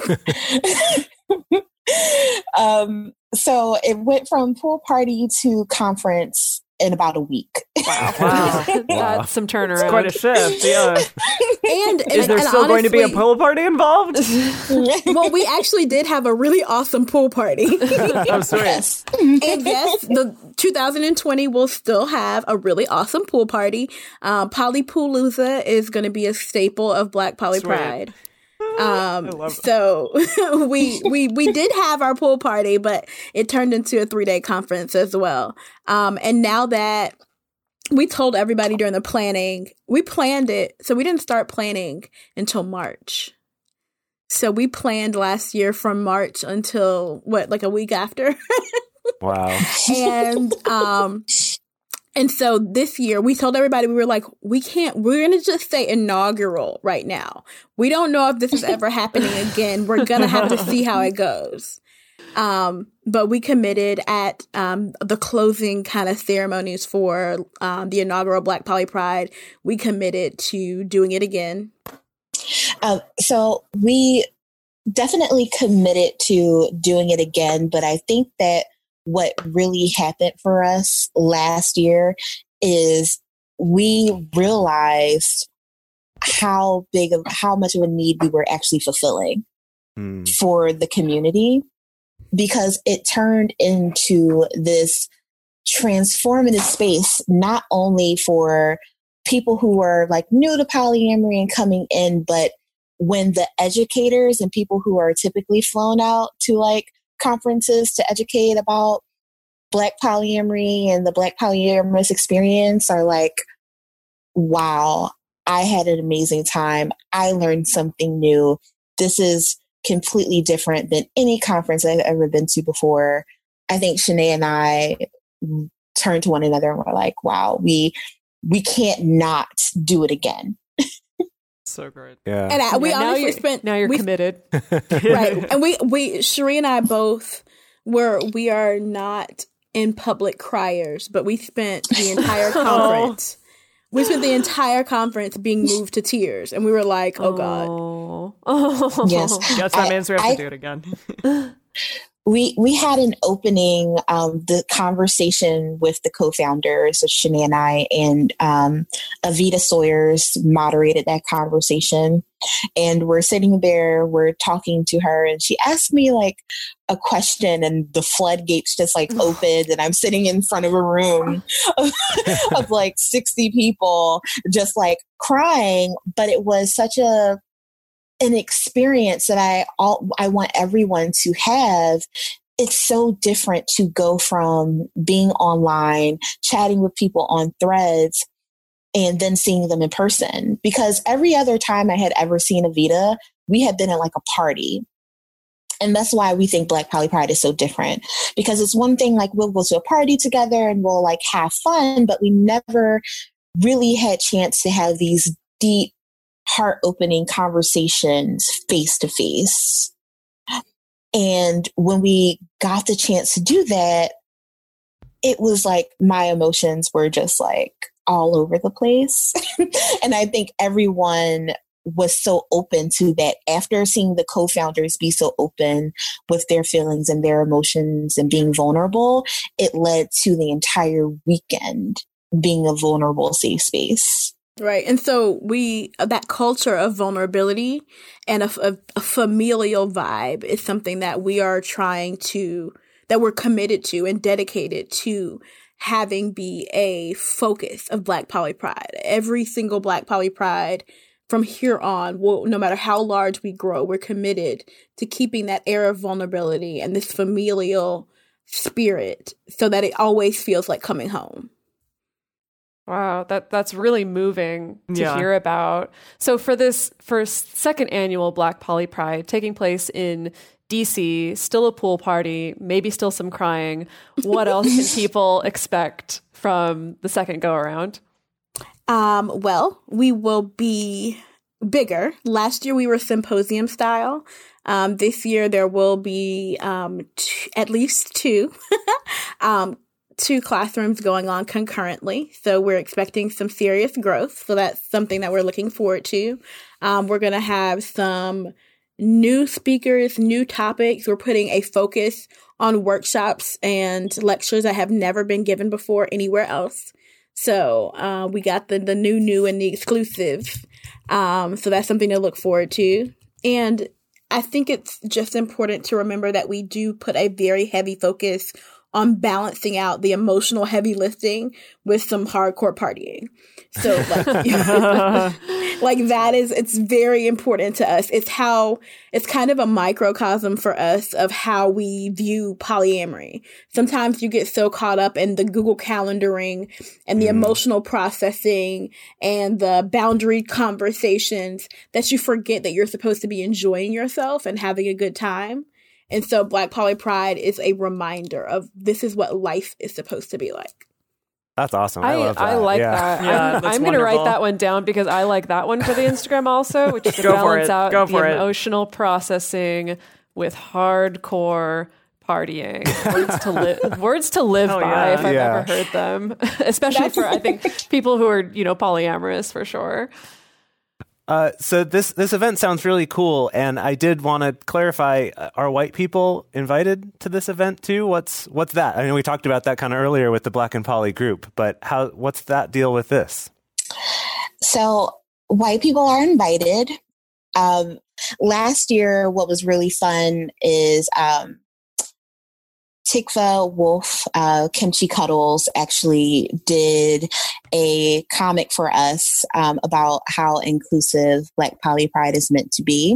then, um, so it went from pool party to conference in about a week. Wow, wow. That's some turnaround. It's quite a shift. Yeah. and, and is there and still honestly, going to be a pool party involved? Well, we actually did have a really awesome pool party. Oh, sweet. Yes. And yes, the two thousand twenty will still have a really awesome pool party. Um, Polypoolooza is going to be a staple of Black Poly Sweet. Pride. Um, so we, we, we did have our pool party, but it turned into a three day conference as well. Um, and now that we told everybody during the planning, we planned it. So we didn't start planning until March. So we planned last year from March until what, like a week after. Wow. And, um, And so this year we told everybody, we were like, we can't, we're going to just say inaugural right now. We don't know if this is ever happening again. We're going to have to see how it goes. Um, but we committed at um, the closing kind of ceremonies for um, the inaugural Black Poly Pride. We committed to doing it again. Um, so we definitely committed to doing it again, but I think that what really happened for us last year is we realized how big of how much of a need we were actually fulfilling mm. for the community, because it turned into this transformative space, not only for people who are like new to polyamory and coming in, but when the educators and people who are typically flown out to like conferences to educate about Black polyamory and the Black polyamorous experience are like, wow, I had an amazing time. I learned something new. This is completely different than any conference I've ever been to before. I think Shanae and I turned to one another and were like, wow, we we can't not do it again. So great. Yeah. And I, we yeah, honestly now you're, spent now you're we, committed. Right. And we we Cherie and I both were we are not in public criers, but we spent the entire conference. We spent the entire conference being moved to tears, and we were like, "Oh, God!" Oh. Yes, yes, that I, means we have I, to do it again. we we had an opening, um, the conversation with the co-founders, Shanae and I, and um, Avita Sawyers moderated that conversation. And we're sitting there, we're talking to her, and she asked me like a question, and the floodgates just like opened, and I'm sitting in front of a room of, of like sixty people, just like crying. But it was such a an experience that I all I want everyone to have. It's so different to go from being online, chatting with people on Threads, and then seeing them in person. Because every other time I had ever seen Avita, we had been at like a party. And that's why we think Black Poly Pride is so different. Because it's one thing, like we'll go to a party together and we'll like have fun, but we never really had chance to have these deep, heart-opening conversations face to face. And when we got the chance to do that, it was like my emotions were just like all over the place. And I think everyone was so open to that. After seeing the co-founders be so open with their feelings and their emotions and being vulnerable, it led to the entire weekend being a vulnerable safe space. Right. And so we, that culture of vulnerability and a, a, a familial vibe is something that we are trying to, that we're committed to and dedicated to having be a focus of Black Poly Pride. Every single Black Poly Pride from here on, will, no matter how large we grow, we're committed to keeping that air of vulnerability and this familial spirit so that it always feels like coming home. Wow, that that's really moving to Yeah. hear about. So for this first second annual Black Poly Pride taking place in D C, still a pool party, maybe still some crying. What else can people expect from the second go around? Um, well, we will be bigger. Last year we were symposium style. Um, this year there will be um, t- at least two, um, two classrooms going on concurrently. So we're expecting some serious growth. So that's something that we're looking forward to. Um, we're going to have some new speakers, new topics. We're putting a focus on workshops and lectures that have never been given before anywhere else. So uh, we got the, the new, new and the exclusive. Um, so that's something to look forward to. And I think it's just important to remember that we do put a very heavy focus on balancing out the emotional heavy lifting with some hardcore partying. So like, like that is, it's very important to us. It's how, it's kind of a microcosm for us of how we view polyamory. Sometimes you get so caught up in the Google calendaring and the mm. emotional processing and the boundary conversations that you forget that you're supposed to be enjoying yourself and having a good time. And so Black Poly Pride is a reminder of this is what life is supposed to be like. That's awesome. I, I love that. I like yeah. that. Yeah, I'm, that's I'm going to write wonderful. that one down because I like that one for the Instagram also, which is to Go for balance it. out Go the for it. emotional processing with hardcore partying. Words to live, words to live Hell by yeah. if I've Yeah. ever heard them, especially for I think people who are you know polyamorous for sure. Uh, so this this event sounds really cool, and I did want to clarify: uh, are white people invited to this event too? What's what's that? I know we talked about that kind of earlier with the Black and Poly group, but how? What's that deal with this? So white people are invited. Um, last year, what was really fun is um, Tikva Wolf, uh, Kimchi Cuddles actually did a comic for us um, about how inclusive Black Poly Pride is meant to be.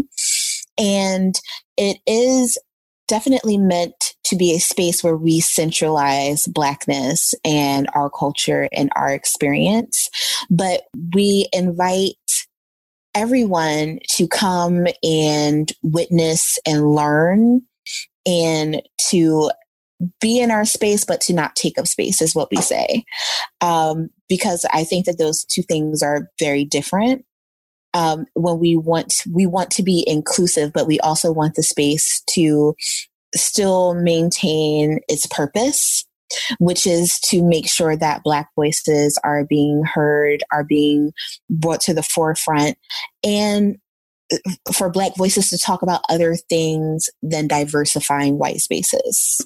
And it is definitely meant to be a space where we centralize Blackness and our culture and our experience. But we invite everyone to come and witness and learn and to be in our space, but to not take up space is what we say. Um, because I think that those two things are very different. Um, when we want, we want to be inclusive, but we also want the space to still maintain its purpose, which is to make sure that Black voices are being heard, are being brought to the forefront, and for Black voices to talk about other things than diversifying white spaces.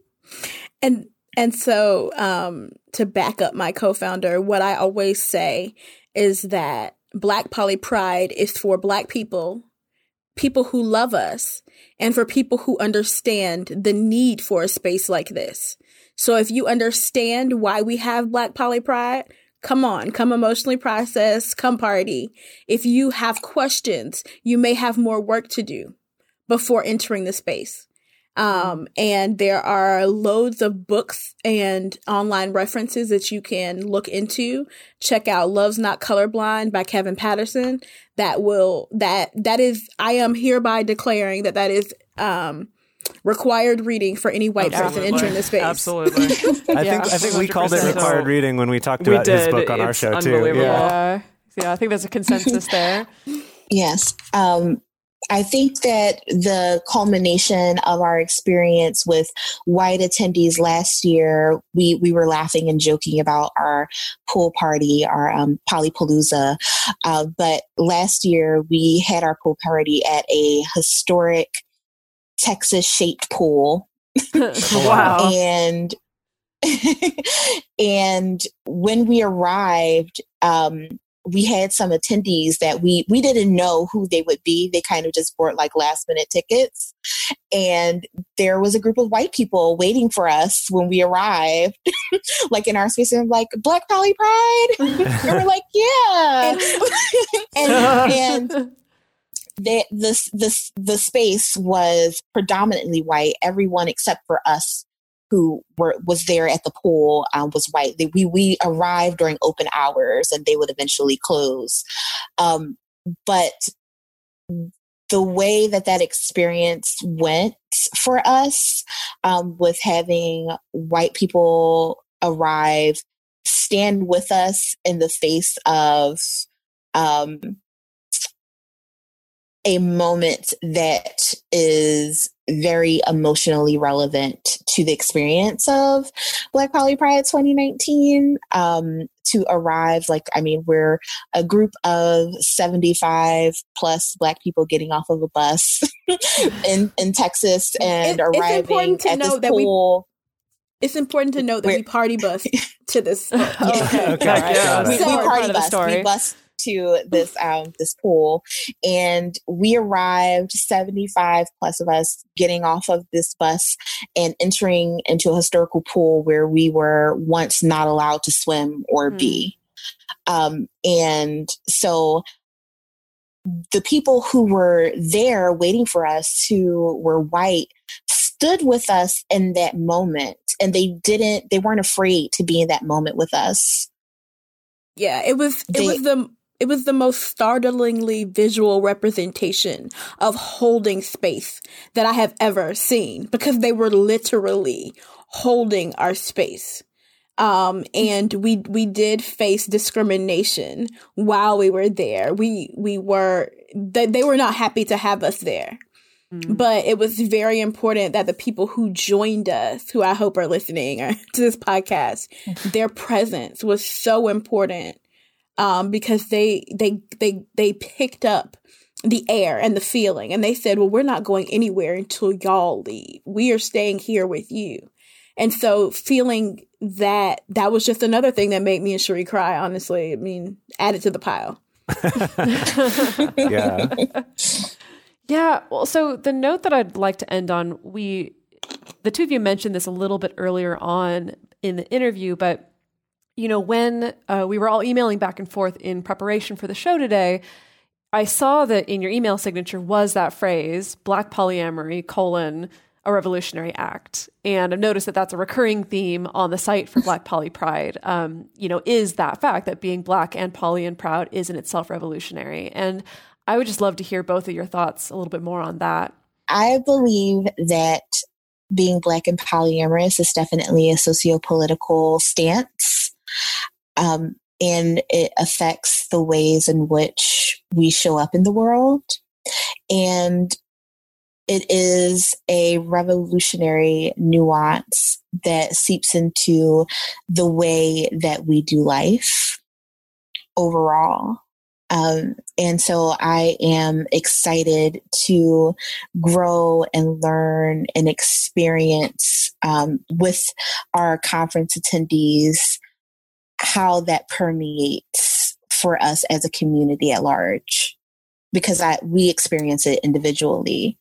And and so um, to back up my co-founder, what I always say is that Black Poly Pride is for Black people, people who love us, and for people who understand the need for a space like this. So if you understand why we have Black Poly Pride, come on, come emotionally process, come party. If you have questions, you may have more work to do before entering the space. Um, and there are loads of books and online references that you can look into. Check out Love's Not Colorblind by Kevin Patterson. That will, that, that is, I am hereby declaring that that is, um, required reading for any white Absolutely. person entering the space. Absolutely. I Yeah. think I think we called it one hundred percent. required reading when we talked We about his did. book on our It's show too. unbelievable. Yeah. Yeah, yeah. I think there's a consensus there. Yes. Um, I think that the culmination of our experience with white attendees last year, we, we were laughing and joking about our pool party, our um, Polypalooza. Uh, but last year we had our pool party at a historic Texas-shaped pool. Wow. And and when we arrived, um, we had some attendees that we we didn't know who they would be. They kind of just bought like last minute tickets. And there was a group of white people waiting for us when we arrived, like in our space, and like, Black Poly Pride. And we're like, yeah. and and, and the, the, the, the space was predominantly white. Everyone except for us who were was there at the pool um, was white. They, we we arrived during open hours, and they would eventually close. Um, but the way that that experience went for us, um, with having white people arrive, stand with us in the face of um, a moment that is very emotionally relevant to the experience of Black Poly Pride twenty nineteen, um, to arrive, like, I mean, we're a group of seventy-five plus Black people getting off of a bus in, in Texas and it, arriving it's at this that pool. We, it's important to note that We're, we party bus to this. Yeah. Okay, okay, yeah. we, So, we party the bus. story. We bus to this um this pool, and we arrived seventy-five plus of us getting off of this bus and entering into a historical pool where we were once not allowed to swim or mm. be. Um, and so the people who were there waiting for us, who were white, stood with us in that moment, and they didn't they weren't afraid to be in that moment with us. Yeah, it was it they, was the It was the most startlingly visual representation of holding space that I have ever seen, because they were literally holding our space. Um, and we we did face discrimination while we were there. We we were they, they were not happy to have us there. Mm. But it was very important that the people who joined us, who I hope are listening to this podcast, their presence was so important. Um, because they they they they picked up the air and the feeling, and they said, well, we're not going anywhere until y'all leave. We are staying here with you. And so feeling that, that was just another thing that made me and Cherie cry, honestly. I mean, add it to the pile. Yeah. Yeah. Well, so the note that I'd like to end on, we, the two of you mentioned this a little bit earlier on in the interview, but you know, when uh, we were all emailing back and forth in preparation for the show today, I saw that in your email signature was that phrase, Black polyamory, colon, a revolutionary act. And I've noticed that that's a recurring theme on the site for Black Poly Pride, um, you know, is that fact that being Black and poly and proud is in itself revolutionary. And I would just love to hear both of your thoughts a little bit more on that. I believe that being Black and polyamorous is definitely a socio-political stance. Um, and it affects the ways in which we show up in the world. And it is a revolutionary nuance that seeps into the way that we do life overall. Um, and so I am excited to grow and learn and experience um, with our conference attendees how that permeates for us as a community at large, because I, we experience it individually.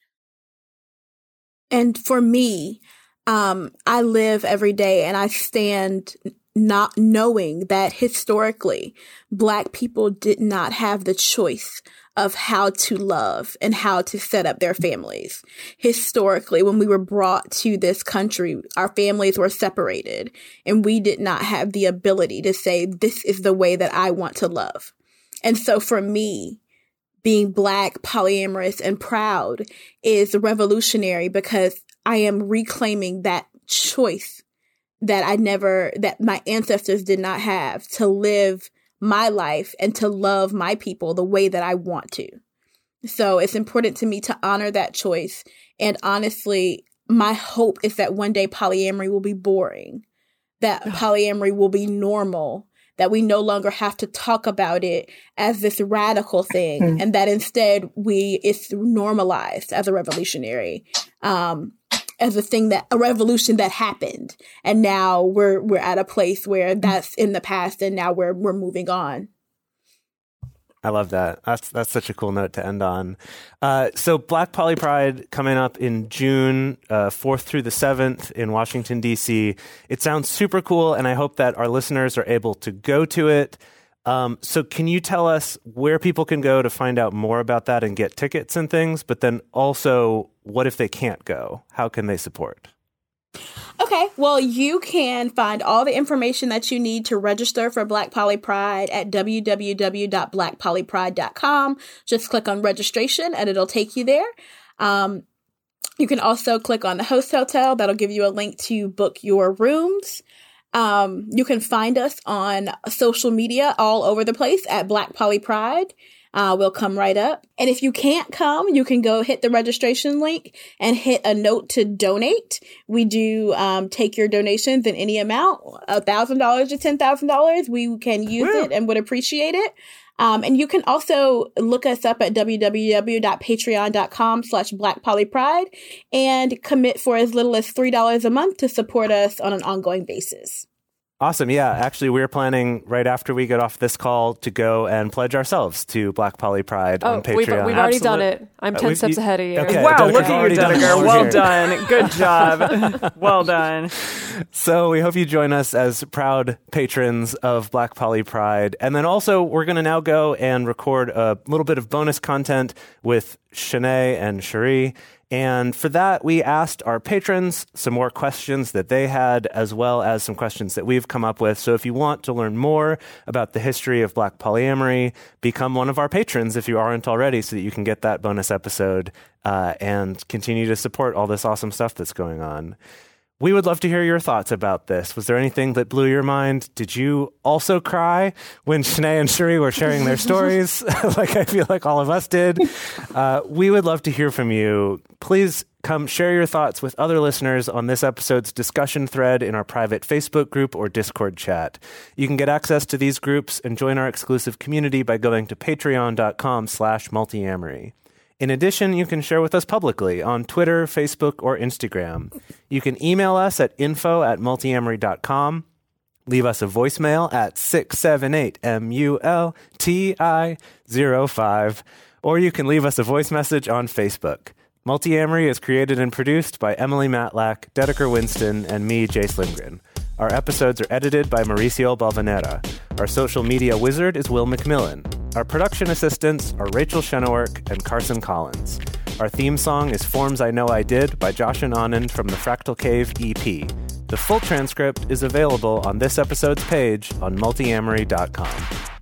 And for me, um, I live every day and I stand not knowing that historically Black people did not have the choice of how to love and how to set up their families. Historically, when we were brought to this country, our families were separated and we did not have the ability to say, this is the way that I want to love. And so for me, being Black, polyamorous, and proud is revolutionary because I am reclaiming that choice that I never, that my ancestors did not have, to live my life and to love my people the way that I want to. So it's important to me to honor that choice. And honestly, my hope is that one day polyamory will be boring, that polyamory will be normal, that we no longer have to talk about it as this radical thing, mm. and that instead we it's normalized as a revolutionary, um, as a thing that a revolution that happened, and now we're we're at a place where that's in the past, and now we're we're moving on. I love that. That's that's such a cool note to end on. Uh, so Black Poly Pride coming up in June, uh, fourth through the seventh in Washington, D C. It sounds super cool, and I hope that our listeners are able to go to it. Um, so can you tell us where people can go to find out more about that and get tickets and things? But then also, what if they can't go? How can they support? Okay, well, you can find all the information that you need to register for Black Poly Pride at w w w dot black poly pride dot com. Just click on registration and it'll take you there. Um, you can also click on the host hotel. That'll give you a link to book your rooms. Um, you can find us on social media all over the place at Black Poly Pride. Uh, we'll come right up. And if you can't come, you can go hit the registration link and hit a note to donate. We do um, take your donations in any amount, one thousand dollars to ten thousand dollars. We can use Woo. it and would appreciate it. Um, and you can also look us up at w w w dot patreon dot com slash black poly pride and commit for as little as three dollars a month to support us on an ongoing basis. Awesome. Yeah, actually, we're planning right after we get off this call to go and pledge ourselves to Black Poly Pride oh, on Patreon. We've, we've already Absolute. done it. I'm ten uh, steps you, ahead of you. Okay, wow, Dedeker, look at you, Dedeker. Well here. done. Good job. Well done. So we hope you join us as proud patrons of Black Poly Pride. And then also, we're going to now go and record a little bit of bonus content with Shanae and Cherie. And for that, we asked our patrons some more questions that they had, as well as some questions that we've come up with. So if you want to learn more about the history of Black polyamory, become one of our patrons if you aren't already, so that you can get that bonus episode uh, and continue to support all this awesome stuff that's going on. We would love to hear your thoughts about this. Was there anything that blew your mind? Did you also cry when Shanae and Cherie were sharing their stories, like I feel like all of us did? Uh, we would love to hear from you. Please come share your thoughts with other listeners on this episode's discussion thread in our private Facebook group or Discord chat. You can get access to these groups and join our exclusive community by going to patreon dot com slash multiamory. In addition, you can share with us publicly on Twitter, Facebook, or Instagram. You can email us at info at multiamory dot com. Leave us a voicemail at six seven eight M U L T I zero five. Or you can leave us a voice message on Facebook. Multiamory is created and produced by Emily Matlack, Dedeker Winston, and me, Jace Lindgren. Our episodes are edited by Mauricio Balvanera. Our social media wizard is Will McMillan. Our production assistants are Rachel Shenowork and Carson Collins. Our theme song is Forms I Know I Did by Josh and Anand from the Fractal Cave E P. The full transcript is available on this episode's page on multiamory dot com.